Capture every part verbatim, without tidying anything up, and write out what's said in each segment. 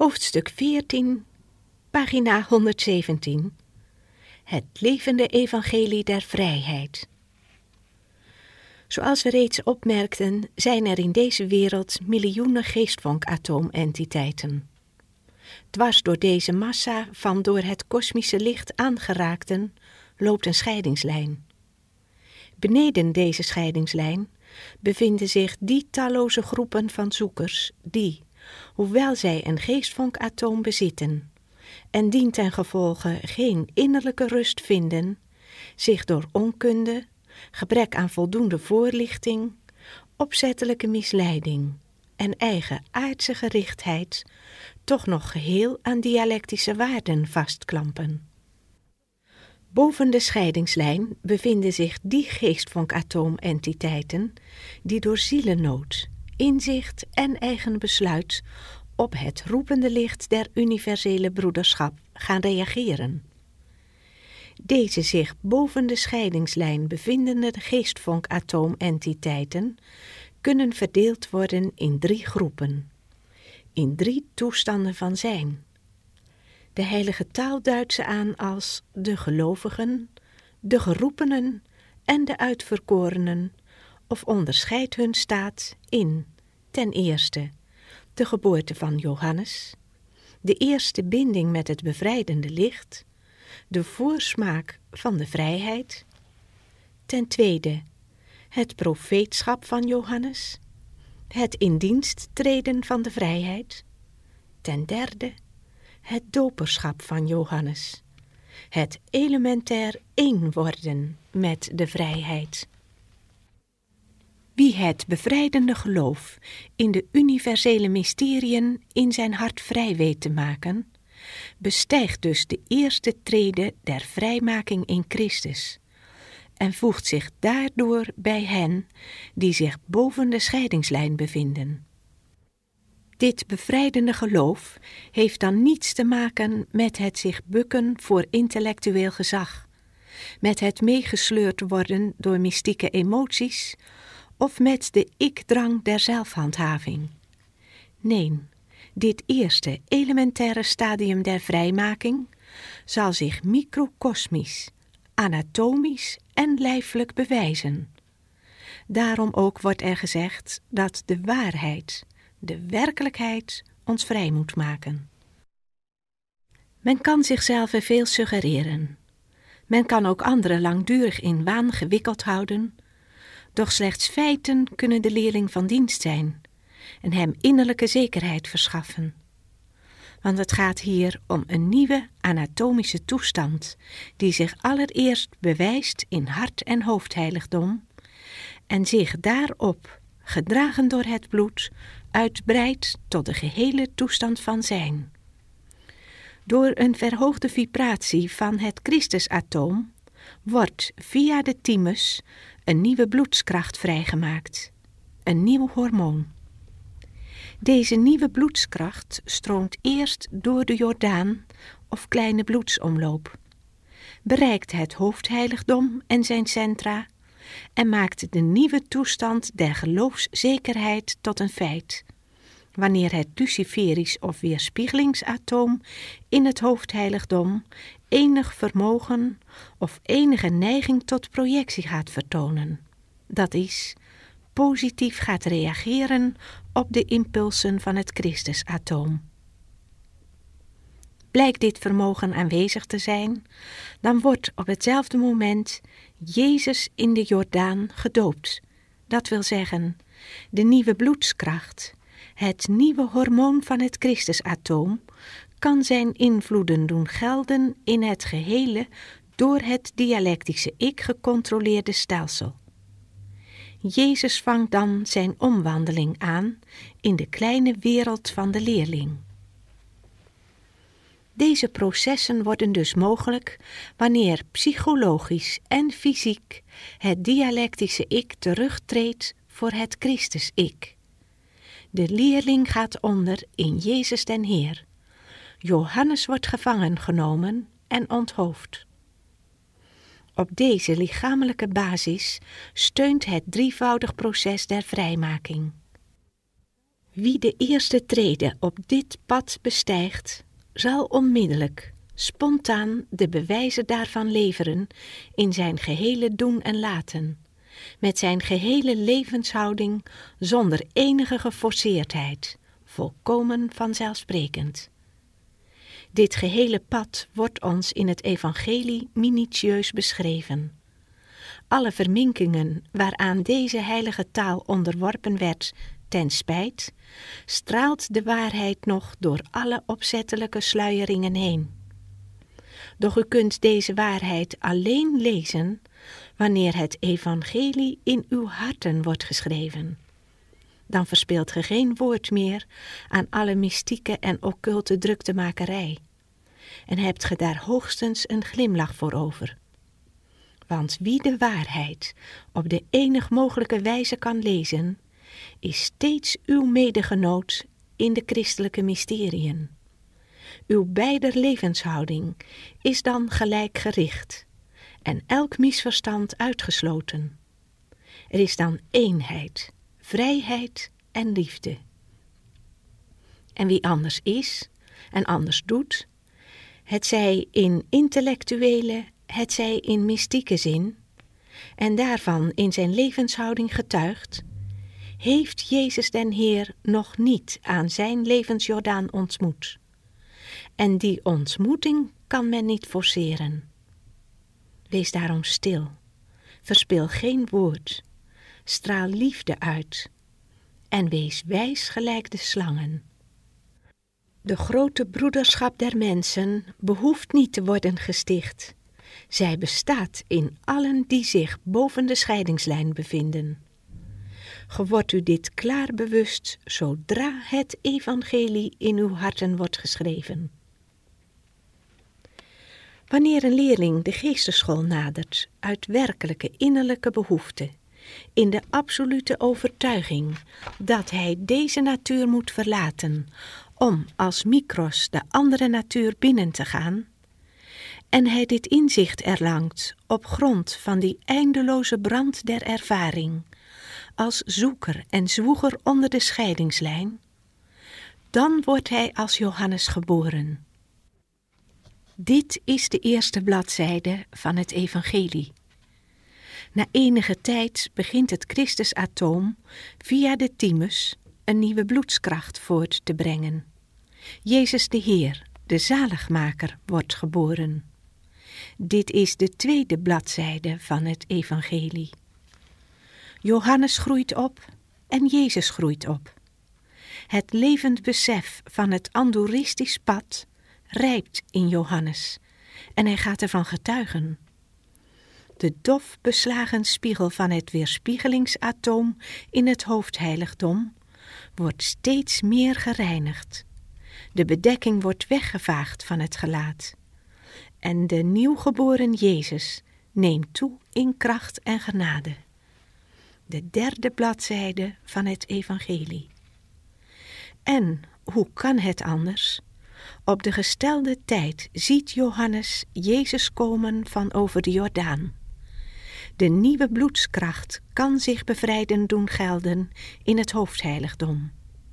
Hoofdstuk veertien, pagina honderdzeventien. Het levende evangelie der vrijheid. Zoals we reeds opmerkten, zijn er in deze wereld miljoenen geestvonk-atoomentiteiten. Dwars door deze massa van door het kosmische licht aangeraakten loopt een scheidingslijn. Beneden deze scheidingslijn bevinden zich die talloze groepen van zoekers die, hoewel zij een geestvonkatoom bezitten en dientengevolge geen innerlijke rust vinden, zich door onkunde, gebrek aan voldoende voorlichting, opzettelijke misleiding en eigen aardse gerichtheid toch nog geheel aan dialectische waarden vastklampen. Boven de scheidingslijn bevinden zich die geestvonkatoomentiteiten die door zielennood, inzicht en eigen besluit op het roepende licht der universele broederschap gaan reageren. Deze zich boven de scheidingslijn bevindende geestvonkatoomentiteiten kunnen verdeeld worden in drie groepen, in drie toestanden van zijn. De heilige taal duidt ze aan als de gelovigen, de geroepenen en de uitverkorenen, of onderscheidt hun staat in, ten eerste, de geboorte van Johannes, de eerste binding met het bevrijdende licht, de voorsmaak van de vrijheid, ten tweede, het profeetschap van Johannes, het in dienst treden van de vrijheid, ten derde, het doperschap van Johannes, het elementair één worden met de vrijheid. Wie het bevrijdende geloof in de universele mysteriën in zijn hart vrij weet te maken, bestijgt dus de eerste trede der vrijmaking in Christus en voegt zich daardoor bij hen die zich boven de scheidingslijn bevinden. Dit bevrijdende geloof heeft dan niets te maken met het zich bukken voor intellectueel gezag, met het meegesleurd worden door mystieke emoties of met de ik-drang der zelfhandhaving. Nee, dit eerste elementaire stadium der vrijmaking zal zich microkosmisch, anatomisch en lijfelijk bewijzen. Daarom ook wordt er gezegd dat de waarheid, de werkelijkheid, ons vrij moet maken. Men kan zichzelf veel suggereren. Men kan ook anderen langdurig in waan gewikkeld houden, doch slechts feiten kunnen de leerling van dienst zijn en hem innerlijke zekerheid verschaffen. Want het gaat hier om een nieuwe anatomische toestand die zich allereerst bewijst in hart- en hoofdheiligdom en zich daarop, gedragen door het bloed, uitbreidt tot de gehele toestand van zijn. Door een verhoogde vibratie van het Christusatoom wordt via de thymus een nieuwe bloedskracht vrijgemaakt, een nieuw hormoon. Deze nieuwe bloedskracht stroomt eerst door de Jordaan of kleine bloedsomloop, bereikt het hoofdheiligdom en zijn centra en maakt de nieuwe toestand der geloofszekerheid tot een feit, wanneer het luciferisch of weerspiegelingsatoom in het hoofdheiligdom enig vermogen of enige neiging tot projectie gaat vertonen, dat is, positief gaat reageren op de impulsen van het Christusatoom. Blijkt dit vermogen aanwezig te zijn, dan wordt op hetzelfde moment Jezus in de Jordaan gedoopt. Dat wil zeggen, de nieuwe bloedskracht, het nieuwe hormoon van het Christusatoom, kan zijn invloeden doen gelden in het gehele door het dialectische ik gecontroleerde stelsel. Jezus vangt dan zijn omwandeling aan in de kleine wereld van de leerling. Deze processen worden dus mogelijk wanneer psychologisch en fysiek het dialectische ik terugtreedt voor het Christus-ik. De leerling gaat onder in Jezus den Heer. Johannes wordt gevangen genomen en onthoofd. Op deze lichamelijke basis steunt het drievoudig proces der vrijmaking. Wie de eerste trede op dit pad bestijgt, zal onmiddellijk, spontaan de bewijzen daarvan leveren in zijn gehele doen en laten, met zijn gehele levenshouding zonder enige geforceerdheid, volkomen vanzelfsprekend. Dit gehele pad wordt ons in het evangelie minutieus beschreven. Alle verminkingen waaraan deze heilige taal onderworpen werd ten spijt, straalt de waarheid nog door alle opzettelijke sluieringen heen. Doch u kunt deze waarheid alleen lezen wanneer het evangelie in uw harten wordt geschreven. Dan verspeelt ge geen woord meer aan alle mystieke en occulte druktemakerij en hebt ge daar hoogstens een glimlach voor over. Want wie de waarheid op de enig mogelijke wijze kan lezen, is steeds uw medegenoot in de christelijke mysteriën. Uw beider levenshouding is dan gelijk gericht en elk misverstand uitgesloten. Er is dan eenheid, vrijheid en liefde. En wie anders is en anders doet, hetzij in intellectuele, hetzij in mystieke zin, en daarvan in zijn levenshouding getuigt, heeft Jezus den Heer nog niet aan zijn levensjordaan ontmoet. En die ontmoeting kan men niet forceren. Wees daarom stil, verspil geen woord, straal liefde uit en wees wijs gelijk de slangen. De grote broederschap der mensen behoeft niet te worden gesticht. Zij bestaat in allen die zich boven de scheidingslijn bevinden. Ge wordt u dit klaar bewust zodra het evangelie in uw harten wordt geschreven. Wanneer een leerling de geesteschool nadert uit werkelijke innerlijke behoefte, in de absolute overtuiging dat hij deze natuur moet verlaten om als micros de andere natuur binnen te gaan, en hij dit inzicht erlangt op grond van die eindeloze brand der ervaring, als zoeker en zwoeger onder de scheidingslijn, dan wordt hij als Johannes geboren. Dit is de eerste bladzijde van het evangelie. Na enige tijd begint het Christusatoom via de thymus een nieuwe bloedskracht voort te brengen. Jezus de Heer, de zaligmaker, wordt geboren. Dit is de tweede bladzijde van het evangelie. Johannes groeit op en Jezus groeit op. Het levend besef van het andoristisch pad rijpt in Johannes en hij gaat ervan getuigen. De dof beslagen spiegel van het weerspiegelingsatoom in het hoofdheiligdom wordt steeds meer gereinigd. De bedekking wordt weggevaagd van het gelaat. En de nieuwgeboren Jezus neemt toe in kracht en genade. De derde bladzijde van het evangelie. En hoe kan het anders? Op de gestelde tijd ziet Johannes Jezus komen van over de Jordaan. De nieuwe bloedskracht kan zich bevrijden doen gelden in het hoofdheiligdom.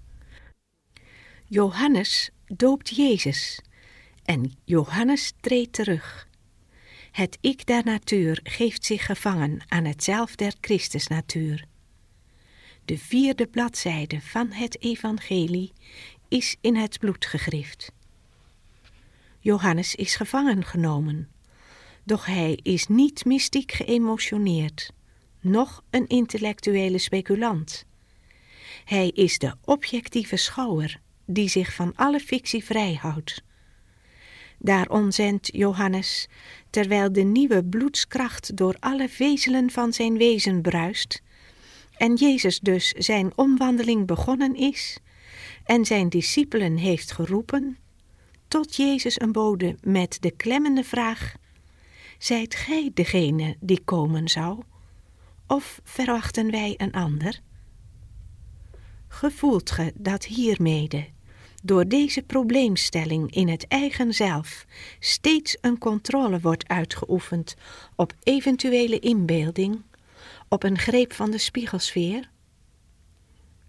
Johannes doopt Jezus en Johannes treedt terug. Het ik der natuur geeft zich gevangen aan het zelf der Christusnatuur. De vierde bladzijde van het evangelie is in het bloed gegrift. Johannes is gevangen genomen, doch hij is niet mystiek geëmotioneerd, noch een intellectuele speculant. Hij is de objectieve schouwer die zich van alle fictie vrijhoudt. Daarom zendt Johannes, terwijl de nieuwe bloedskracht door alle vezelen van zijn wezen bruist, en Jezus dus zijn omwandeling begonnen is, en zijn discipelen heeft geroepen, tot Jezus een bode met de klemmende vraag: zijt gij degene die komen zou, of verwachten wij een ander? Gevoelt ge dat hiermede, door deze probleemstelling in het eigen zelf, steeds een controle wordt uitgeoefend op eventuele inbeelding, op een greep van de spiegelsfeer?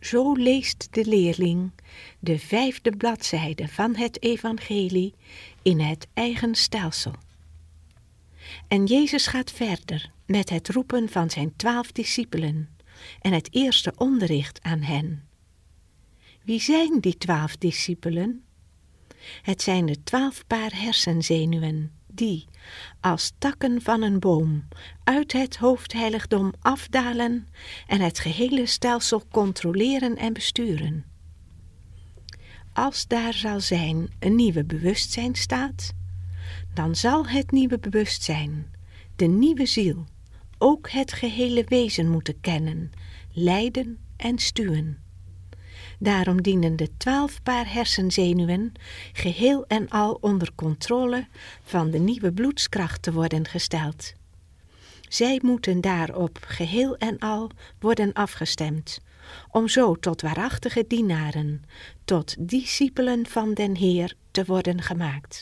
Zo leest de leerling de vijfde bladzijde van het evangelie in het eigen stelsel. En Jezus gaat verder met het roepen van zijn twaalf discipelen en het eerste onderricht aan hen. Wie zijn die twaalf discipelen? Het zijn de twaalf paar hersenzenuwen die, als takken van een boom, uit het hoofdheiligdom afdalen en het gehele stelsel controleren en besturen. Als daar zal zijn een nieuwe bewustzijnstaat, dan zal het nieuwe bewustzijn, de nieuwe ziel, ook het gehele wezen moeten kennen, leiden en stuwen. Daarom dienen de twaalf paar hersenzenuwen geheel en al onder controle van de nieuwe bloedskracht te worden gesteld. Zij moeten daarop geheel en al worden afgestemd, om zo tot waarachtige dienaren, tot discipelen van den Heer te worden gemaakt.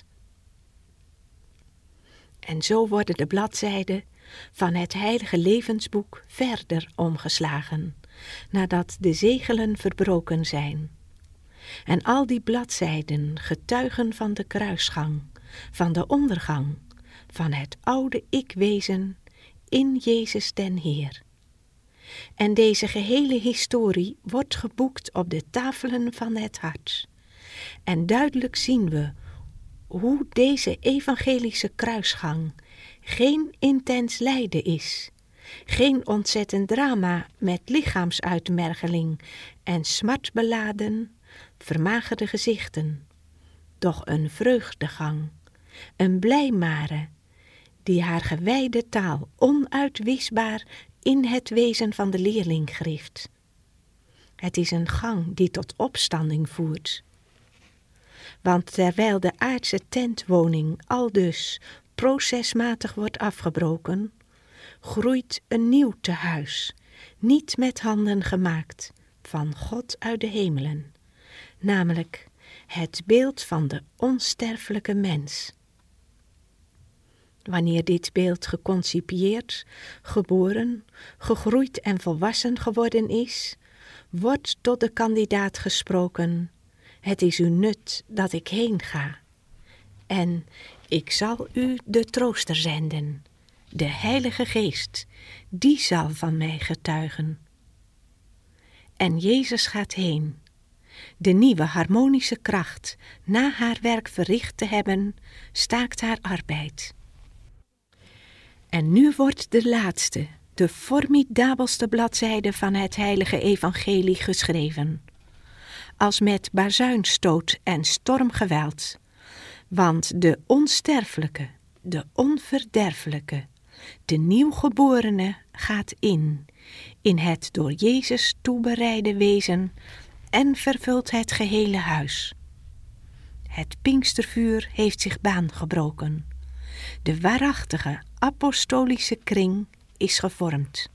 En zo worden de bladzijden van het heilige levensboek verder omgeslagen, nadat de zegelen verbroken zijn. En al die bladzijden getuigen van de kruisgang, van de ondergang, van het oude ik-wezen in Jezus den Heer. En deze gehele historie wordt geboekt op de tafelen van het hart. En duidelijk zien we hoe deze evangelische kruisgang geen intens lijden is, geen ontzettend drama met lichaamsuitmergeling en smartbeladen, vermagerde gezichten, doch een vreugdegang, een blijmare, die haar gewijde taal onuitwisbaar in het wezen van de leerling grieft. Het is een gang die tot opstanding voert. Want terwijl de aardse tentwoning aldus procesmatig wordt afgebroken, groeit een nieuw tehuis, niet met handen gemaakt, van God uit de hemelen, namelijk het beeld van de onsterfelijke mens. Wanneer dit beeld geconcipieerd, geboren, gegroeid en volwassen geworden is, wordt tot de kandidaat gesproken: het is uw nut dat ik heen ga. En ik zal u de trooster zenden, de Heilige Geest, die zal van mij getuigen. En Jezus gaat heen. De nieuwe harmonische kracht, na haar werk verricht te hebben, staakt haar arbeid. En nu wordt de laatste, de formidabelste bladzijde van het heilige evangelie geschreven, als met bazuinstoot en stormgeweld, want de onsterfelijke, de onverderfelijke, de nieuwgeborene gaat in, in het door Jezus toebereide wezen en vervult het gehele huis. Het Pinkstervuur heeft zich baan gebroken. De waarachtige apostolische kring is gevormd.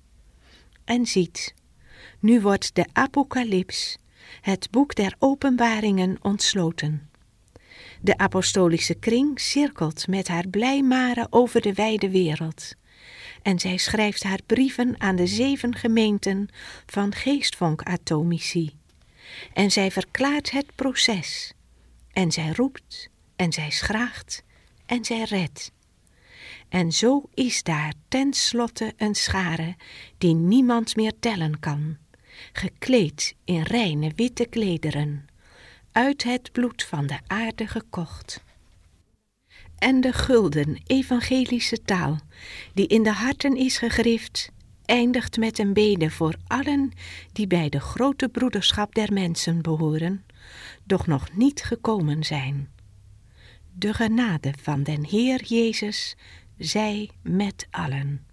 En ziet, nu wordt de apocalyps, het boek der openbaringen, ontsloten. De apostolische kring cirkelt met haar blijmare over de wijde wereld. En zij schrijft haar brieven aan de zeven gemeenten van geestvonk-atomici. En zij verklaart het proces. En zij roept, en zij schraagt, en zij redt. En zo is daar ten slotte een schare die niemand meer tellen kan, gekleed in reine witte klederen, uit het bloed van de aarde gekocht. En de gulden evangelische taal, die in de harten is gegrift, eindigt met een bede voor allen die bij de grote broederschap der mensen behoren, doch nog niet gekomen zijn. De genade van den Heer Jezus zij met allen.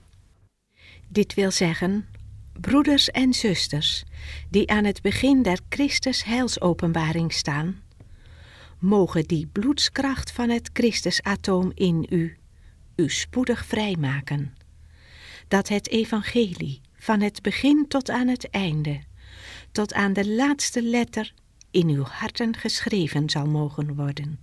Dit wil zeggen, broeders en zusters, die aan het begin der Christus heilsopenbaring staan, mogen die bloedskracht van het Christusatoom in u, u spoedig vrijmaken, dat het evangelie van het begin tot aan het einde, tot aan de laatste letter in uw harten geschreven zal mogen worden.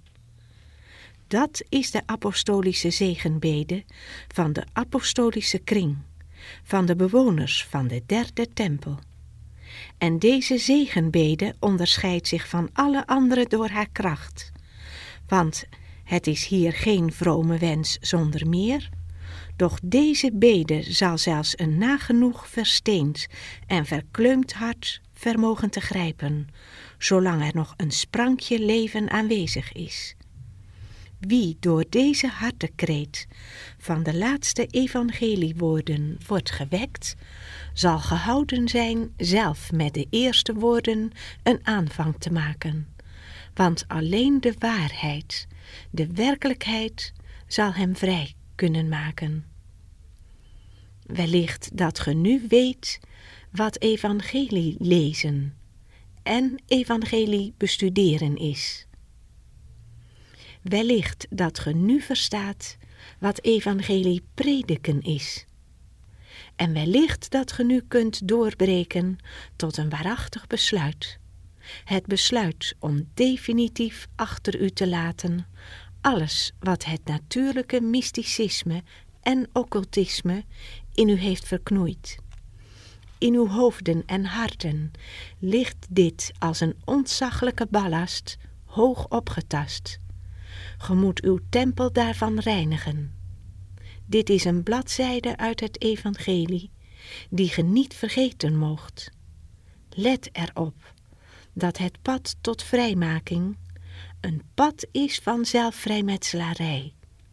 Dat is de apostolische zegenbede van de apostolische kring, van de bewoners van de derde tempel. En deze zegenbede onderscheidt zich van alle andere door haar kracht. Want het is hier geen vrome wens zonder meer, doch deze bede zal zelfs een nagenoeg versteend en verkleumd hart vermogen te grijpen, zolang er nog een sprankje leven aanwezig is. Wie door deze hartekreet van de laatste evangeliewoorden wordt gewekt, zal gehouden zijn zelf met de eerste woorden een aanvang te maken. Want alleen de waarheid, de werkelijkheid, zal hem vrij kunnen maken. Wellicht dat ge nu weet wat evangelie lezen en evangelie bestuderen is. Wellicht dat ge nu verstaat wat evangelie prediken is. En wellicht dat ge nu kunt doorbreken tot een waarachtig besluit. Het besluit om definitief achter u te laten alles wat het natuurlijke mysticisme en occultisme in u heeft verknoeid. In uw hoofden en harten ligt dit als een ontzaglijke ballast hoog opgetast. Ge moet uw tempel daarvan reinigen. Dit is een bladzijde uit het evangelie die ge niet vergeten moogt. Let erop dat het pad tot vrijmaking een pad is van zelfvrijmetselarij.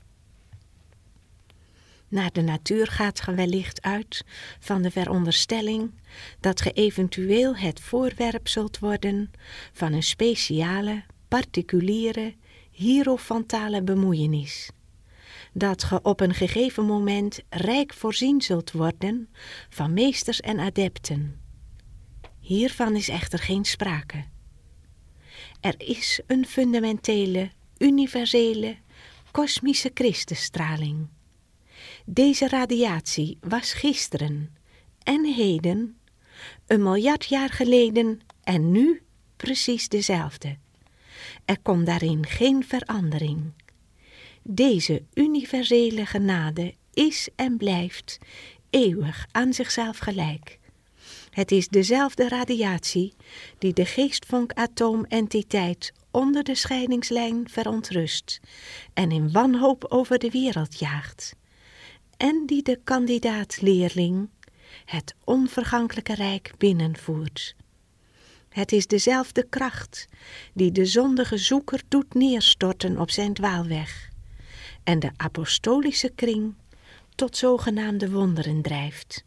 Naar de natuur gaat ge wellicht uit van de veronderstelling dat ge eventueel het voorwerp zult worden van een speciale, particuliere, hierofantale bemoeienis. Dat ge op een gegeven moment rijk voorzien zult worden van meesters en adepten. Hiervan is echter geen sprake. Er is een fundamentele, universele, kosmische Christusstraling. Deze radiatie was gisteren en heden, een miljard jaar geleden en nu precies dezelfde. Er komt daarin geen verandering. Deze universele genade is en blijft eeuwig aan zichzelf gelijk. Het is dezelfde radiatie die de geestvonk-atoom-entiteit onder de scheidingslijn verontrust en in wanhoop over de wereld jaagt. En die de kandidaat-leerling het onvergankelijke rijk binnenvoert. Het is dezelfde kracht die de zondige zoeker doet neerstorten op zijn dwaalweg en de apostolische kring tot zogenaamde wonderen drijft.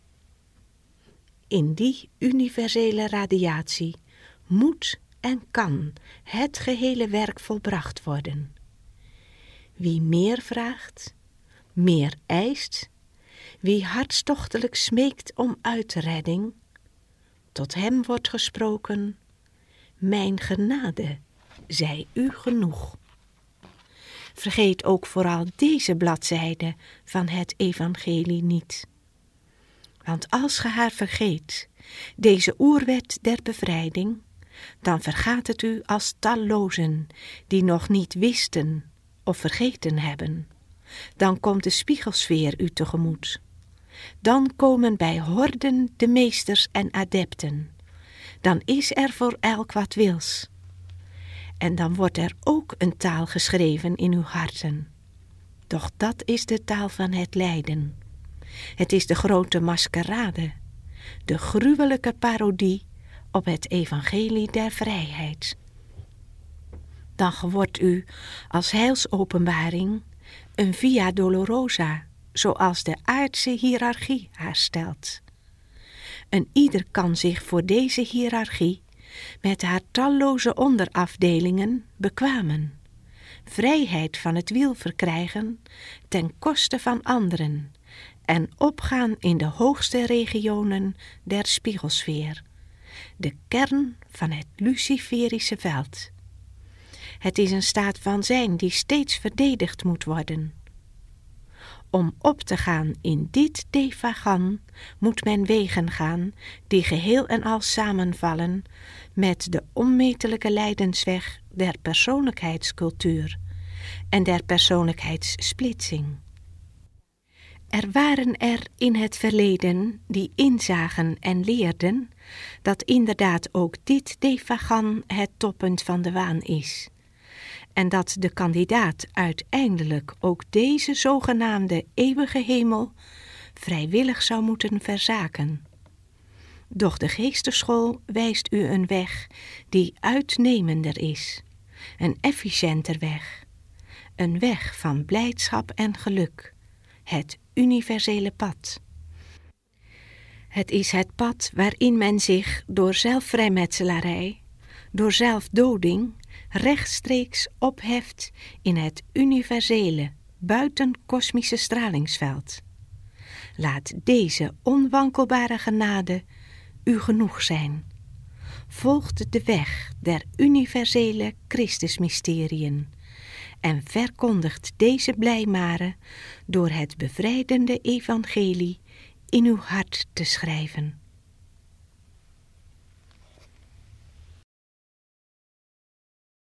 In die universele radiatie moet en kan het gehele werk volbracht worden. Wie meer vraagt, meer eist, wie hartstochtelijk smeekt om uitredding, tot hem wordt gesproken, mijn genade zij u genoeg. Vergeet ook vooral deze bladzijde van het evangelie niet. Want als ge haar vergeet, deze oerwet der bevrijding, dan vergaat het u als tallozen die nog niet wisten of vergeten hebben. Dan komt de spiegelsfeer u tegemoet. Dan komen bij horden de meesters en adepten. Dan is er voor elk wat wils. En dan wordt er ook een taal geschreven in uw harten. Doch dat is de taal van het lijden. Het is de grote maskerade, de gruwelijke parodie op het evangelie der vrijheid. Dan wordt u als heilsopenbaring een via dolorosa, zoals de aardse hiërarchie haar stelt. En ieder kan zich voor deze hiërarchie met haar talloze onderafdelingen bekwamen, vrijheid van het wiel verkrijgen ten koste van anderen en opgaan in de hoogste regionen der spiegelsfeer, de kern van het luciferische veld. Het is een staat van zijn die steeds verdedigd moet worden. Om op te gaan in dit devagan moet men wegen gaan die geheel en al samenvallen met de onmetelijke lijdensweg der persoonlijkheidscultuur en der persoonlijkheidssplitsing. Er waren er in het verleden die inzagen en leerden dat inderdaad ook dit devagan het toppunt van de waan is, en dat de kandidaat uiteindelijk ook deze zogenaamde eeuwige hemel vrijwillig zou moeten verzaken. Doch de geesteschool wijst u een weg die uitnemender is, een efficiënter weg, een weg van blijdschap en geluk, het universele pad. Het is het pad waarin men zich door zelfvrijmetselarij, door zelfdoding, rechtstreeks opheft in het universele, buitenkosmische stralingsveld. Laat deze onwankelbare genade u genoeg zijn. Volgt de weg der universele Christusmysteriën en verkondigt deze blijmaren door het bevrijdende evangelie in uw hart te schrijven.